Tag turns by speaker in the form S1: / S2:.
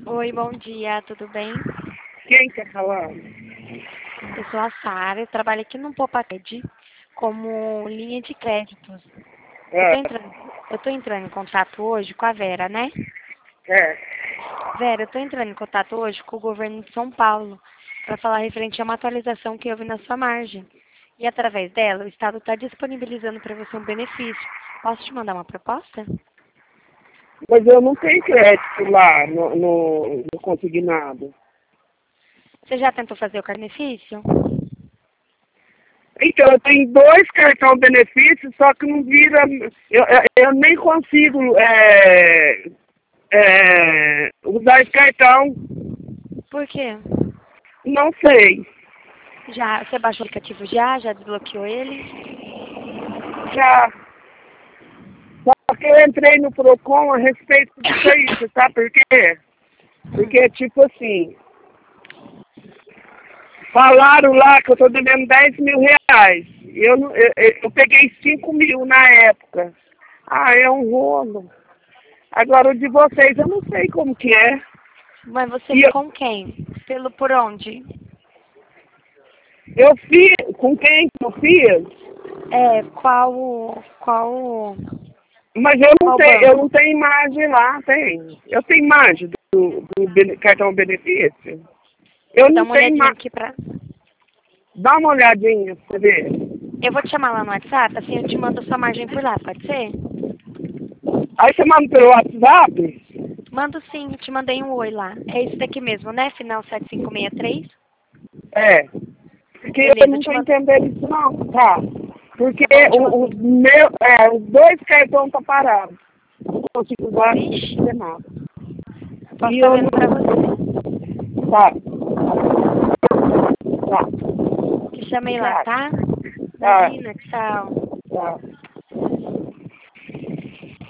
S1: Oi, bom dia, tudo bem?
S2: Quem está falando?
S1: Eu sou a Sara, eu trabalho aqui no Popatede como linha de créditos. Eu
S2: É,
S1: tô entrando, eu tô entrando em contato hoje com a Vera, né?
S2: é.
S1: Vera, eu tô entrando em contato hoje com o governo de São Paulo para falar referente a uma atualização que houve na sua margem. E através dela, o Estado está disponibilizando para você um benefício. Posso te mandar uma proposta?
S2: Mas eu não tenho crédito lá no consignado.
S1: Você já tentou fazer o benefício?
S2: Então, eu tenho dois cartões benefícios, só que não vira. Eu nem consigo usar esse cartão.
S1: Por quê?
S2: Não sei.
S1: Já, você baixou o aplicativo já desbloqueou ele?
S2: Já. Só que eu entrei no Procon a respeito disso aí, você sabe por quê? Porque, tipo assim, falaram lá que eu estou devendo 10 mil reais. Eu peguei 5 mil na época. Ah, é um rolo. Agora o de vocês eu não sei como que é.
S1: Mas você
S2: E
S1: com quem? Por onde?
S2: eu fiz, com quem que eu fiz?
S1: É, qual
S2: Mas eu não
S1: banco?
S2: tenho imagem lá, tem. Eu tenho imagem do cartão benefício. Eu
S1: Vou dar
S2: não
S1: uma
S2: tenho
S1: olhadinha
S2: imagem.
S1: aqui pra...
S2: Dá uma olhadinha pra você ver.
S1: Eu vou te chamar lá no WhatsApp, assim eu te mando a sua margem por lá, pode ser?
S2: Aí você manda pelo WhatsApp?
S1: Mando sim, te mandei um oi lá. É esse daqui mesmo, né? Final 7563.
S2: É. Porque eu
S1: Beleza, eu
S2: não
S1: te
S2: estou
S1: mando.
S2: entendendo isso não, tá? Porque
S1: Tá bom, eu te mando.
S2: os dois cartões estão parados. Não consigo usar, não consigo
S1: Vixe,
S2: fazer nada.
S1: posso
S2: E
S1: estar
S2: eu
S1: vendo pra
S2: não.
S1: você.
S2: Tá, tá.
S1: Te chamei lá,
S2: Obrigada.
S1: tá?
S2: Tá,
S1: Imagina, tchau.
S2: tá.